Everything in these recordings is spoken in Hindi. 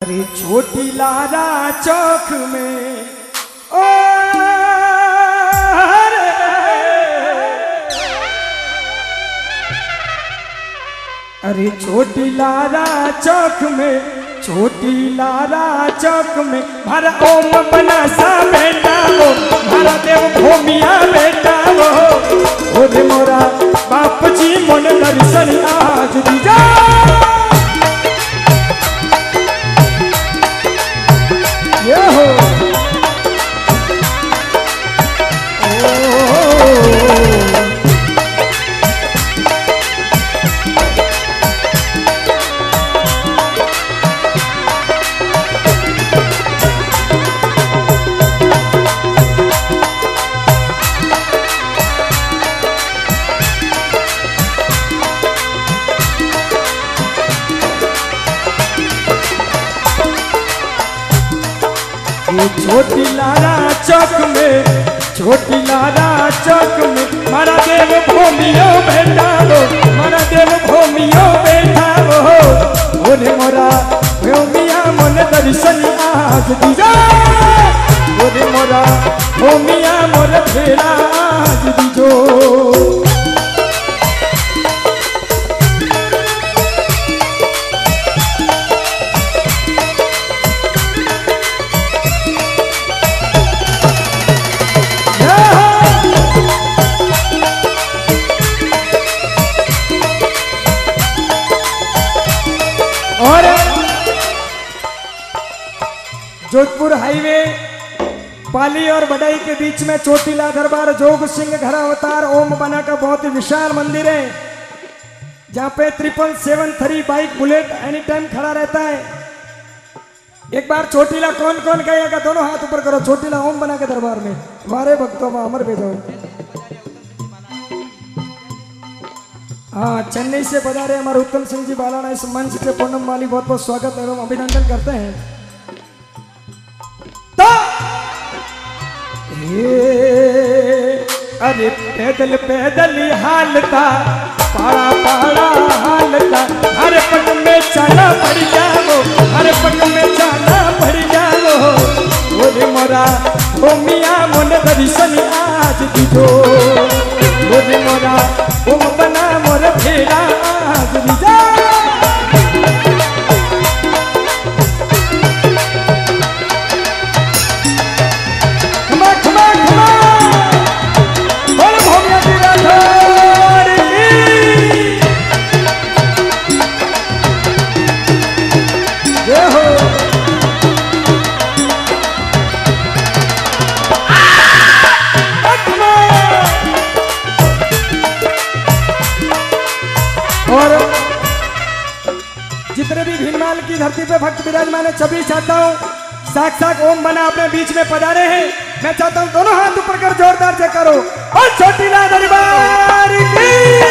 अरे छोटी लारा चौक में ओ अरे छोटी लारा चौक में, छोटी लारा चौक में मारा ओम बना सा बेटा वो, मारा देव भूमिया बेटा वो, ओरे मोरा बाप जी मन दर्शन आज दीजा। ये हो छोटी लारा चौक में, छोटी लारा चौक में मारा देव भूमियो बेटा वो, मारा देव भूमियो बेटा वो, ओरे मोरा भूमिया मन दर्शन आज दीजा, ओरे मोरा भूमिया मोर फेरा आज दीजो। जोधपुर हाईवे पाली और बडाई के बीच में चोटीला दरबार जोग सिंह घर अवतार ओम बना का बहुत ही विशाल मंदिर है, जहाँ पे 777 बाइक बुलेट एनी टाइम खड़ा रहता है। एक बार चोटीला कौन कौन कहेगा, दोनों हाथ ऊपर करो, चोटीला ओम बना के दरबार में हमारे भक्तों में अमर भेजो। हाँ, चेन्नई से पधारे हमारे उत्तम सिंह जी बालाना इस मंच से पूनम वाली बहुत बहुत स्वागत एवं अभिनंदन करते हैं। अरे पैदल पैदल हालता पाड़ा पाड़ा हालता, हर पग में चला पड़ जाओ, हर पग में चला पड़ जाओ, ओरे मोरा भूमिया मन दर्शन आज दीजो, ओरे मोरा ओम बना मोर फेरा आज दीजा। और जितने भी भीनमाल की धरती पे भक्त विराजमान है, सभी चाहता हूँ साक्षात ओम बना अपने बीच में पधारे हैं। मैं चाहता हूँ दोनों हाथ ऊपर कर जोरदार से करो और चोटीला दरबार की।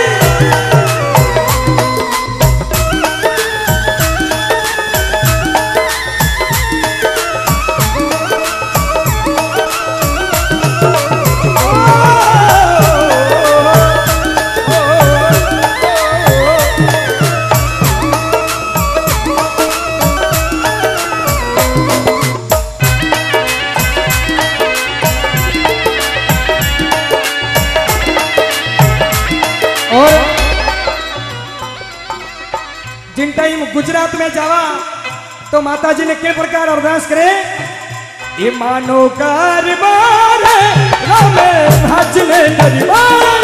जिन टाइम गुजरात में जावा तो माता जी ने के प्रकार अरदास करे, ये मानो कारबार रामे भाजने दरबार,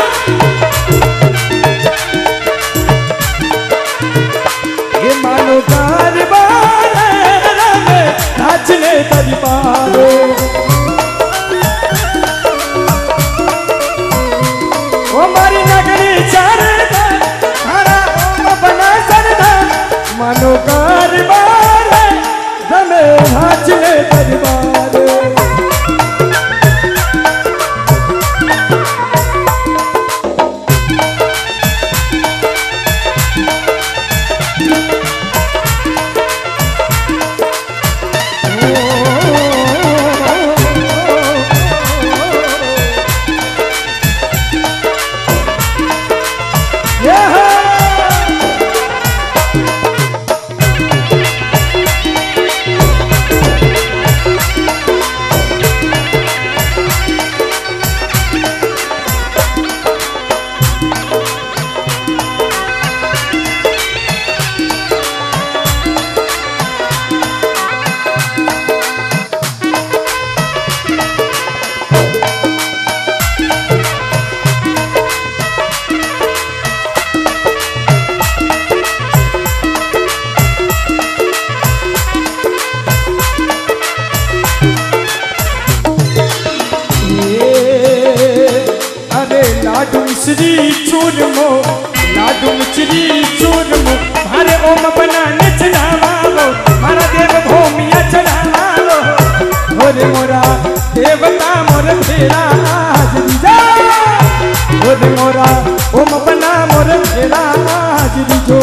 ये मानो कारबार रामे भाजने दरबार, ओ मारी नगरी चार मानो कारबार रमे भाजने दरबार। मिश्री चूरमो लाडू मिश्री चूरमो मारे ओम बनाने चढ़ावाओ मारा देव भूमिया चढ़ावाओ होरे मोरा देवता मोर फेरा हाजरी जा होरे मोरा ओम बना मोर फेरा हाजरी जो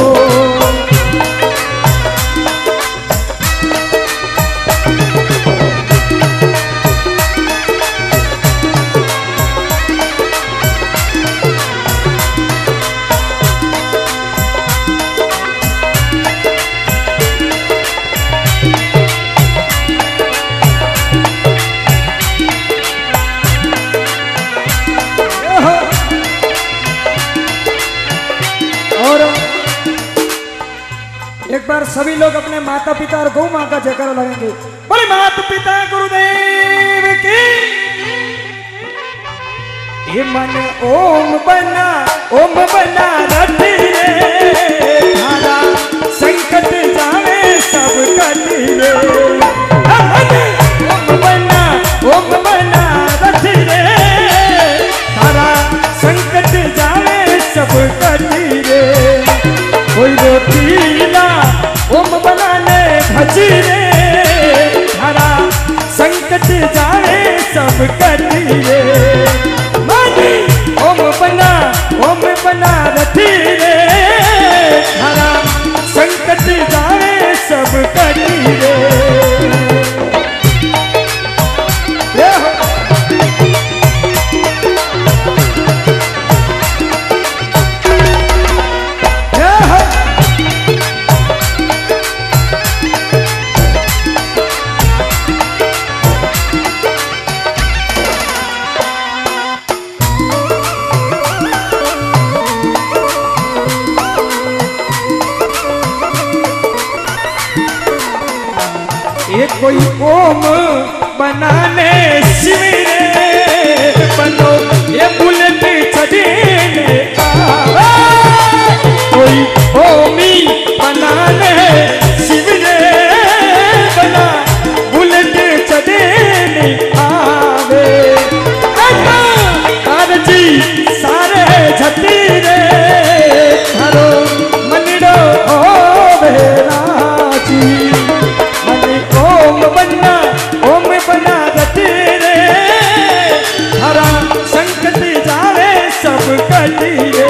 एक बार सभी लोग अपने माता पिता और गौ माँ का जयकारा लगाएंगे। बोले माता पिता गुरुदेव की। ये मन ओम बना रति रे धारा संकट जावे सब कटी रे ओम बना रति रे धारा संकट जावे सब कटी रे कोई रोटीला ओम बनाने भजी रे धारा संकट जाए सब कटी रे मानी ओम बना रथी रे धारा संकट जाए सब कटी रे कोई ओम बनाने शिविरे बनो ये बुलेट चढ़ने कोई ओमी बनाने शिविरे बना बुलेट चढ़ने आवे जी सारे झटी रे हरो मनिडो राजी ओम बना रति रे हरा संकट जावे सब कटी रे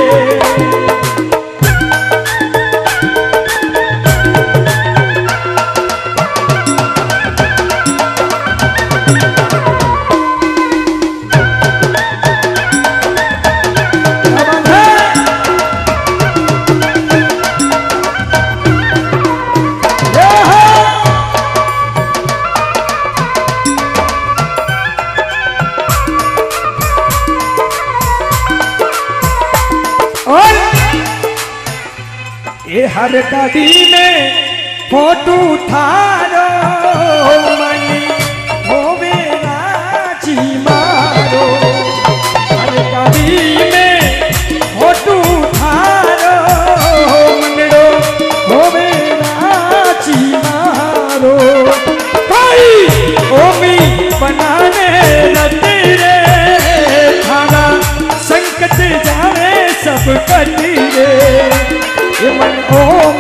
हर गाड़ी में फोटो थारो मनी होवे राजी मारो हर गाड़ी में फोटो थारो मनडो होवे राजी मारो कोई ओमी बनाने रति रे थारा संकट जावे सब कटी रे मन ओम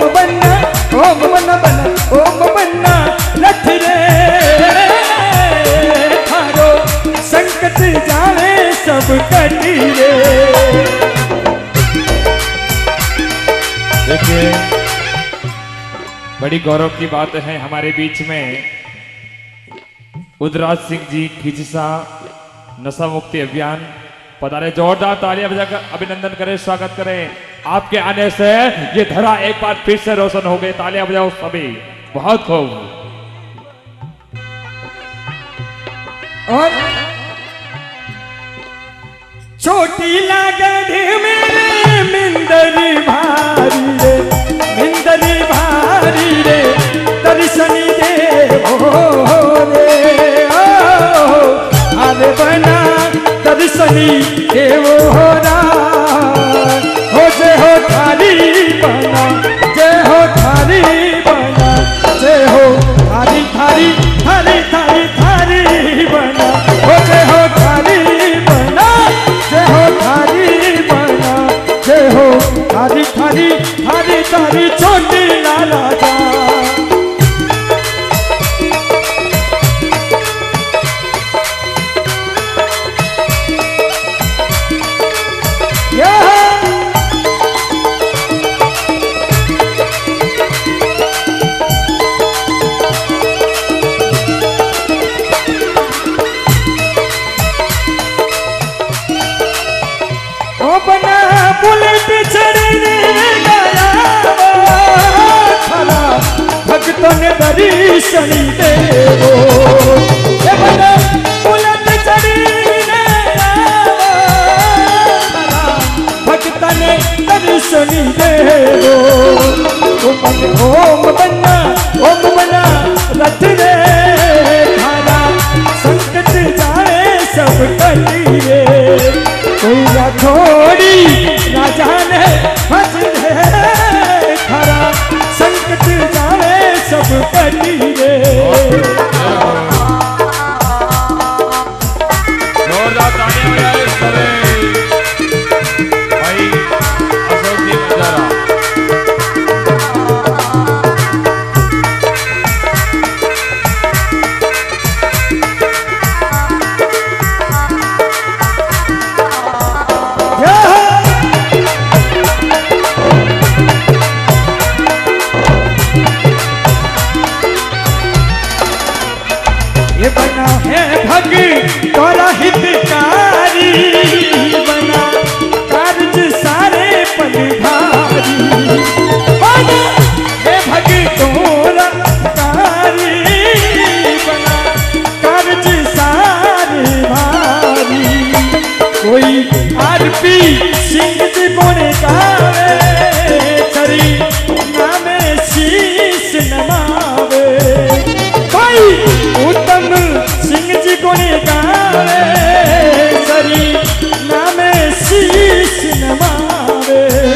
बना रथ रे थारो संकट जावे सब कटी रे देखिए बड़ी गौरव की बात है हमारे बीच में उदराज सिंह जी खिचसा नशा मुक्ति अभियान पधारे। जोरदार तालियां बजाकर अभिनंदन करें, स्वागत करें। आपके आने से ये धरा एक बार फिर से रोशन हो गई। तालियां बजाओ सभी, बहुत खूब। और छोटी लागत मेरे मिंदरी भारी रे, मिंदरी भारी रे, दर्शनी दे रे अरे बना दर्शनी देवो हो जय हो थारी बना, जय हो थारी बना, जय हो थारी थारी थारी थारी थारी बना, हो जय हो थारी बना, जय हो थारी बना। भीषणी देवो ये बना बुलंद चढ़ीने आवा भक्तने दर्शनी देवो ओम बना रथ रे थारा संकट जाए सब कटिए कोई राठौड़ी राजा ने फंस रे थारा संकट जाए सब कटिए जोरदार तालियां बजाएं सभी भाई अशोक जी बंजारा। ये बना है भग तोरा हितकारी बना कार्ज सारे पलधारी बना है भग तोरा कारी बना कार्ज सारे भारी कोई आरपी सिंह जी बोले गावे चरी नामे शीश नमावे कोई उत्तम सिंह जी को गावे सरी नामे शीश नमावे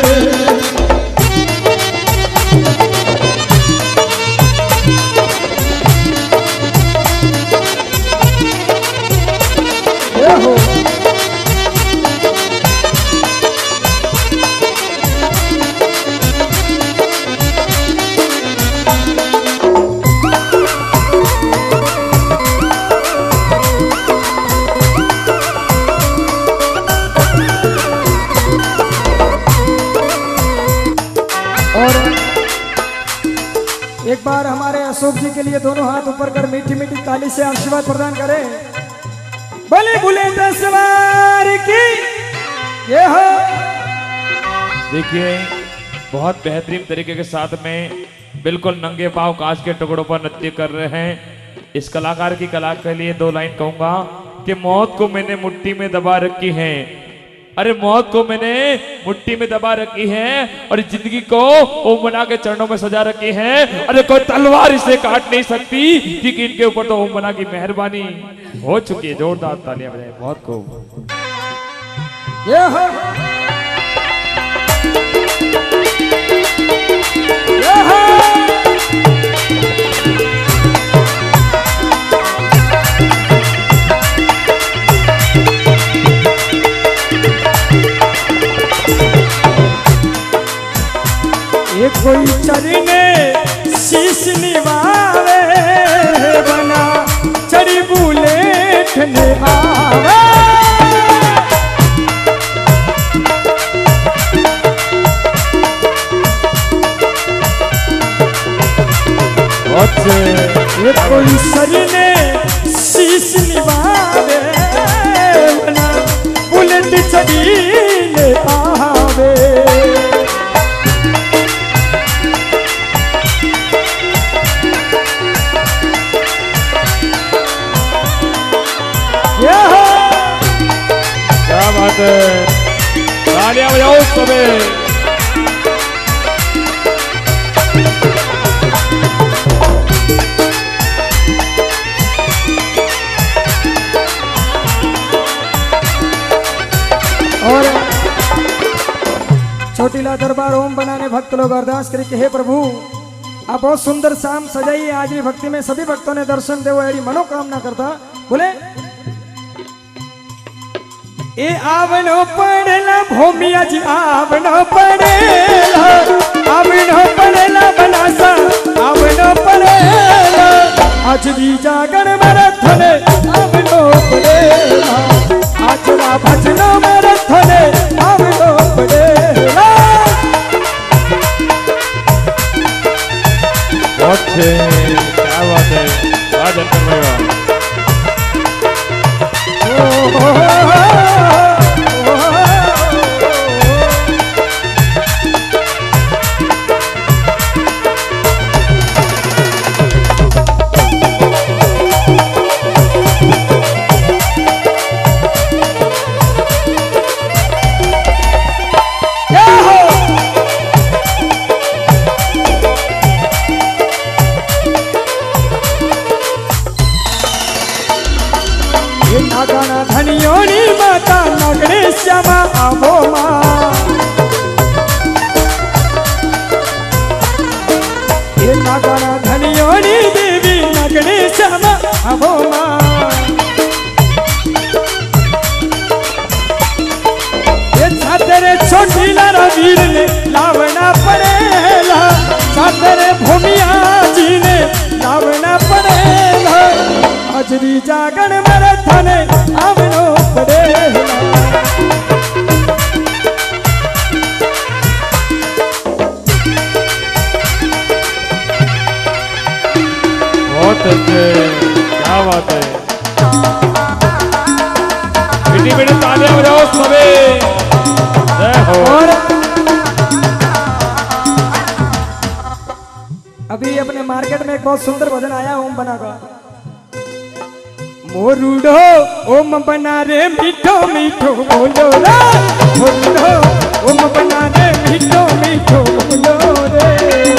एक बार हमारे अशोक जी के लिए दोनों हाथ ऊपर कर मीठी मीठी ताली से आशीर्वाद प्रदान करें। बोले बुलेंद्र सवार की ये हो। देखिए बहुत बेहतरीन तरीके के साथ में बिल्कुल नंगे पांव कांच के टुकड़ों पर नृत्य कर रहे हैं। इस कलाकार की कला के लिए दो लाइन कहूंगा कि मौत को मैंने मुट्ठी में दबा रखी है, अरे मौत को मैंने मुट्ठी में दबा रखी है और जिंदगी को ओम बना के चरणों में सजा रखी है। अरे कोई तलवार इसे काट नहीं सकती क्योंकि इनके ऊपर तो ओम बना की मेहरबानी हो चुकी है। जोरदार तालियां बजाएं बहुत खूब। ये हो ये हो ये कोई चरने शीश निभावे बना चढ़ी बुलेट निभावे ये कोई चरने शीश निभावे बना बुलेट चढ़ी निभावे क्या बात है, तालियां बजाओ सबे। और चोटीला दरबार ओम बनाने भक्त लोग अरदास करी कि हे प्रभु आप बहुत सुंदर शाम सजाइए, आज भी भक्ति में सभी भक्तों ने दर्शन दे वो ऐसी मनोकामना करता। बोले ए आवनो पड़ेला भूमिया जी आवनो पड़ेला बनासा आवनो पड़ेला आज भी जागरण मरथने आवनो पड़ेला आज ना भजनो मरथने आवनो पड़ेला। क्या बात है, आज हाजरी जागण मेरे थाने आवनो पड़ेला। बहुत अच्छे, क्या बात है। मीठी मीठी तालियां बजाओ सभी, जय हो। और अभी अपने मार्केट में एक बहुत सुंदर भजन आया ओम बना का। मोरूडो ओम बना रे मीठो मीठो बोलो रे, मोरूडो ओम बना रे मीठो मीठो बोलो रे।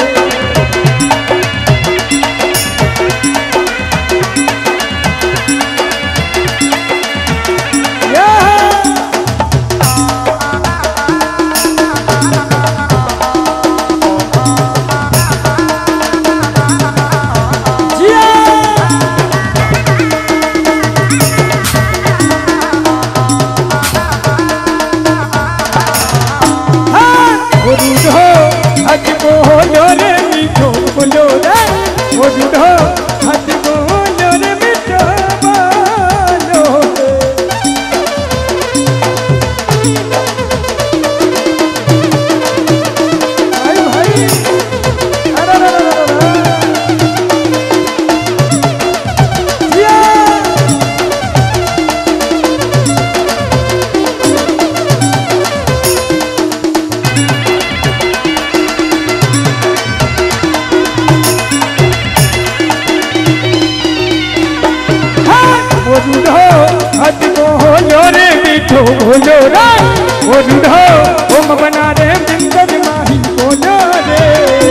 बोलो रे ओ रूढ़ो ओम बना रे बिंदर माही बोलो रे।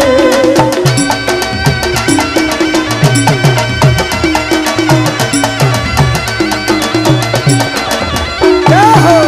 क्या हो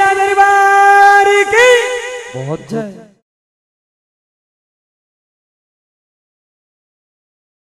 दरबार की बहुत जय।